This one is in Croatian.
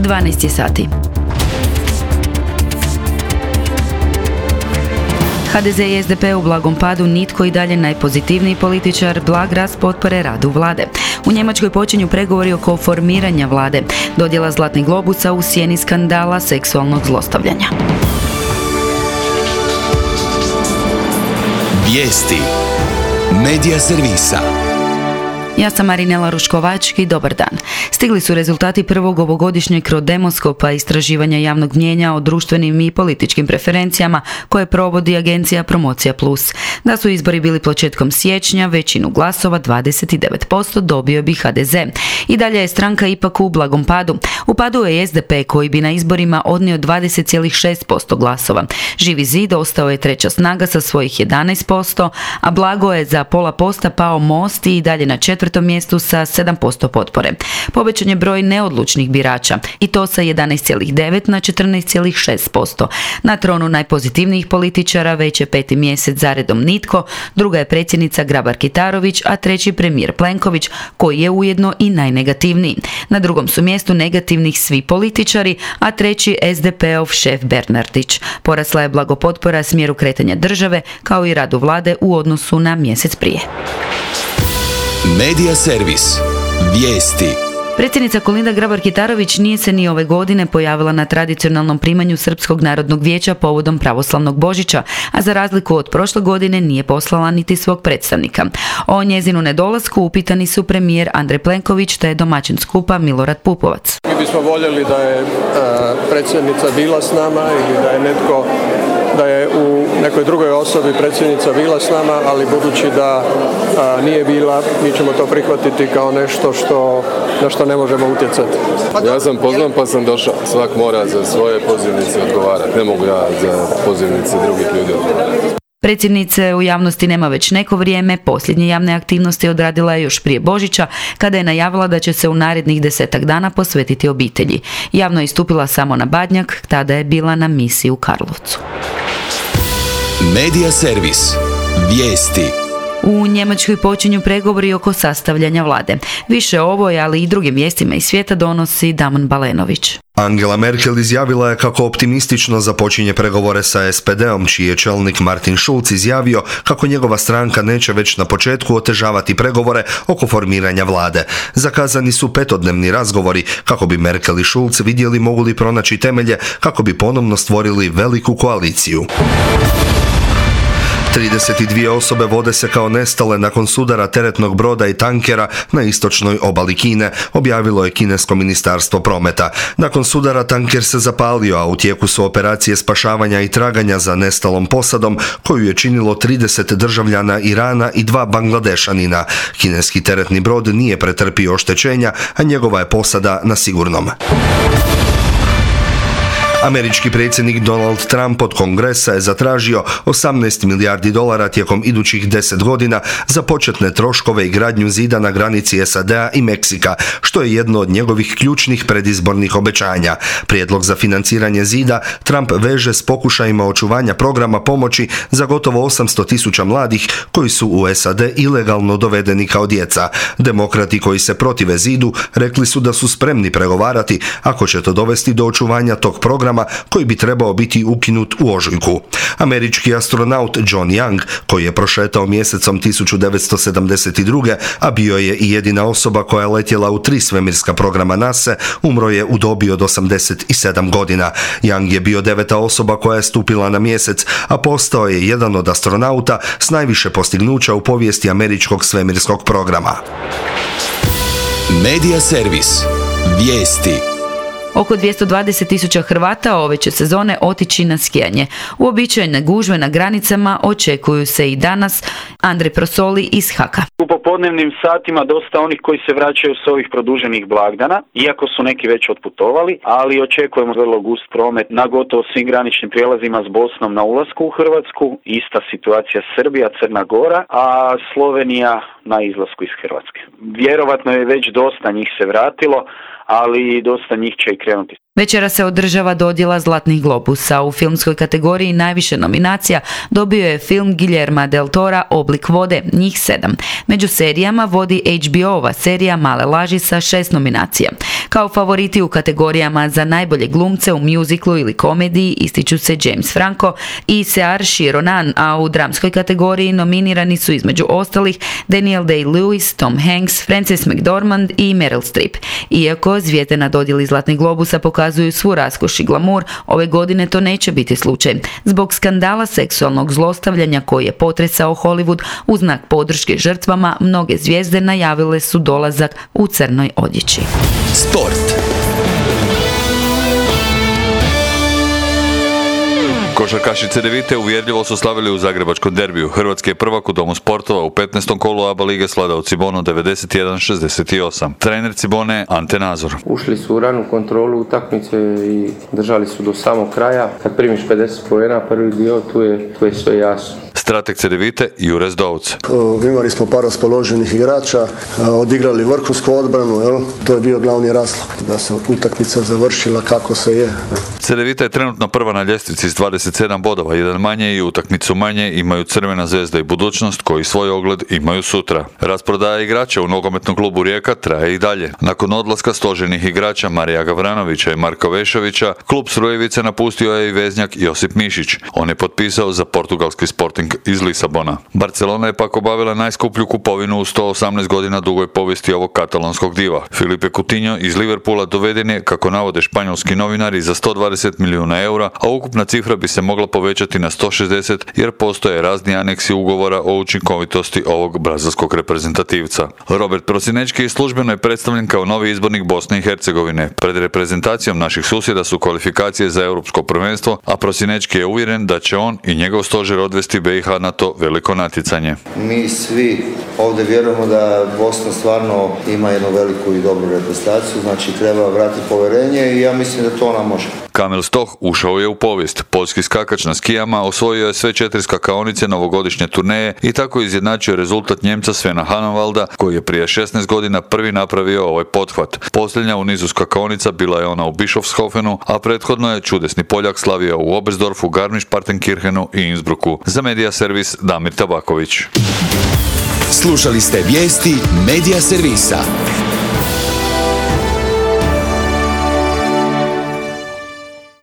12 sati. HDZ i SDP u blagom padu, nitko i dalje najpozitivniji političar, blag rast potpore radu vlade. U Njemačkoj počinju pregovori oko formiranja vlade, dodjela zlatnih globusa u sjeni skandala seksualnog zlostavljanja. Vijesti Medija servisa. Ja sam Marinela Ruškovački, dobar dan. Stigli su rezultati prvog ovogodišnjeg Rodemoskopa istraživanja javnog mnijenja o društvenim i političkim preferencijama koje provodi agencija Promocija Plus. Da su izbori bili početkom siječnja, većinu glasova, 29%, dobio bi HDZ. I dalje je stranka ipak u blagom padu. U padu je SDP koji bi na izborima odnio 20,6% glasova. Živi zid ostao je treća snaga sa svojih 11%, a blago je za pola posta pao Most i dalje na četvrtom mjestu sa 7% potpore. Povećan je broj neodlučnih birača i to sa 11,9 na 14,6%. Na tronu najpozitivnijih političara već je 5. mjesec zaredom nitko, druga je predsjednica Grabar-Kitarović, a treći premijer Plenković, koji je ujedno i najnegativniji. Na drugom su mjestu negativnih svi političari, a treći SDP-ov šef Bernardić. Porasla je blago potpora smjeru kretanja države, kao i radu vlade u odnosu na mjesec prije. Medija servis. Vijesti. Predsjednica Kolinda Grabar-Kitarović nije se ni ove godine pojavila na tradicionalnom primanju Srpskog narodnog vijeća povodom pravoslavnog Božića, a za razliku od prošle godine nije poslala niti svog predstavnika. O njezinu nedolasku upitani su premijer Andrej Plenković te domaćin skupa Milorad Pupovac. Mi bismo voljeli da je predsjednica bila s nama ili da je u nekoj drugoj osobi predsjednica bila s nama, ali budući da nije bila, mi ćemo to prihvatiti kao nešto na što ne možemo utjecati. Ja sam pozvan pa sam došao. Svak mora za svoje pozivnice odgovarati. Ne mogu ja za pozivnice drugih ljudi odgovarati. Predsjednice u javnosti nema već neko vrijeme, posljednje javne aktivnosti odradila je još prije Božića, kada je najavila da će se u narednih 10 dana posvetiti obitelji. Javno je istupila samo na Badnjak, tada je bila na misiji u Karlovcu. Medija servis. Vijesti. U Njemačkoj počinju pregovori oko sastavljanja vlade. Više o ovoj, ali i drugim vijestima iz svijeta donosi Damon Balenović. Angela Merkel izjavila je kako optimistično započinje pregovore sa SPD-om, čiji je čelnik Martin Schulz izjavio kako njegova stranka neće već na početku otežavati pregovore oko formiranja vlade. Zakazani su 5-dnevni razgovori kako bi Merkel i Schulz vidjeli mogu li pronaći temelje kako bi ponovno stvorili veliku koaliciju. 32 osobe vode se kao nestale nakon sudara teretnog broda i tankera na istočnoj obali Kine, objavilo je kinesko ministarstvo prometa. Nakon sudara tanker se zapalio, a u tijeku su operacije spašavanja i traganja za nestalom posadom, koju je činilo 30 državljana Irana i 2 Bangladešanina. Kineski teretni brod nije pretrpio oštećenja, a njegova je posada na sigurnom. Američki predsjednik Donald Trump od Kongresa je zatražio $18 milijardi tijekom idućih 10 godina za početne troškove i gradnju zida na granici SAD-a i Meksika, što je jedno od njegovih ključnih predizbornih obećanja. Prijedlog za financiranje zida Trump veže s pokušajima očuvanja programa pomoći za gotovo 800.000 mladih koji su u SAD ilegalno dovedeni kao djeca. Demokrati koji se protive zidu rekli su da su spremni pregovarati ako će to dovesti do očuvanja tog programa koji bi trebao biti ukinut u ožujku. Američki astronaut John Young, koji je prošetao mjesecom 1972. a bio je i jedina osoba koja je letjela u 3 svemirska programa NASA, umro je u dobi od 87 godina. Young je bio 9. osoba koja je stupila na mjesec, a postao je jedan od astronauta s najviše postignuća u povijesti američkog svemirskog programa. Medija servis. Vijesti. Oko 220.000 Hrvata ove će sezone otići na skijanje. Uobičajene gužve na granicama očekuju se i danas. Andrej Prosoli iz Haka. U popodnevnim satima dosta onih koji se vraćaju s ovih produženih blagdana, iako su neki već otputovali, ali očekujemo vrlo gust promet na gotovo svim graničnim prijelazima s Bosnom na ulasku u Hrvatsku. Ista situacija Srbija, Crna Gora, a Slovenija na izlasku iz Hrvatske. Vjerovatno je već dosta njih se vratilo, ali dosta njih će i krenuti. Večera se održava dodjela Zlatnih globusa. U filmskoj kategoriji najviše nominacija dobio je film Guillerma del Tora Oblik vode, njih 7. Među serijama vodi HBO-ova serija Male laži sa 6 nominacija. Kao favoriti u kategorijama za najbolje glumce u mjuziklu ili komediji ističu se James Franco i Saoirse Ronan, a u dramskoj kategoriji nominirani su između ostalih Daniel Day-Lewis, Tom Hanks, Frances McDormand i Meryl Streep. Iako zvijezde na dodjeli Zlatnih globusa pokazuju svu raskoš i glamur, ove godine to neće biti slučaj. Zbog skandala seksualnog zlostavljanja koji je potresao Hollywood, u znak podrške žrtvama, mnoge zvijezde najavile su dolazak u crnoj odjeći. Sport. Košarkaši Cedevite uvjerljivo su slavili u zagrebačkom derbiju. Hrvatski je prvak u Domu sportova u 15. kolu ABA lige svladao Cibonu 91-68. Trener Cibone Ante Nazor. Ušli su u ranu kontrolu utakmice i držali su do samog kraja. Kad primiš 50 poena prvi dio, tu je sve jasno. Strateg Cedevite Jure Zdovc. Imali smo par raspoloženih igrača, odigrali vrhunsku odbranu, to je bio glavni razlog da se utakmica završila kako se je. Cedevita je trenutno prva na ljestvici s 27 bodova, jedan manje i utakmicu manje imaju Crvena zvezda i Budućnost koji svoj ogled imaju sutra. Rasprodaja igrača u nogometnom klubu Rijeka traje i dalje. Nakon odlaska stoženih igrača Marija Gavranovića i Marka Vešovića, klub Srujevice napustio je i veznjak Josip Mišić. On je potpisao za portugalski Sporting iz Lisabona. Barcelona je pak obavila najskuplju kupovinu u 118 godina dugoj povijesti ovog katalonskog diva. Filipe Coutinho iz Liverpoola doveden je, kako navode španjolski novinari, za 120 milijuna eura, a ukupna cifra bi se mogla povećati na 160 jer postoje razni aneksi ugovora o učinkovitosti ovog brazilskog reprezentativca. Robert Prosinečki službeno je predstavljen kao novi izbornik Bosne i Hercegovine. Pred reprezentacijom naših susjeda su kvalifikacije za europsko prvenstvo, a Prosinečki je uvjeren da će on i njegov stožer odvesti BiH na to veliko natjecanje. Mi svi ovdje vjerujemo da Bosna stvarno ima jednu veliku i dobru reprezentaciju, znači treba vratiti povjerenje i ja mislim da to ona može. Kamil Stoh ušao je u povijest. Poljski skakač na skijama osvojio je sve 4 skakaonice novogodišnje turneje i tako izjednačio rezultat Njemca Svena Hannawalda, koji je prije 16 godina prvi napravio ovaj pothvat. Posljednja u nizu skakaonica bila je ona u Bischofshofenu, a prethodno je čudesni Poljak slavio u Oberstdorfu, Garmisch-Partenkirchenu i Innsbrucku. Za Medija servis Damir Tabaković. Slušali ste vijesti Medija servisa.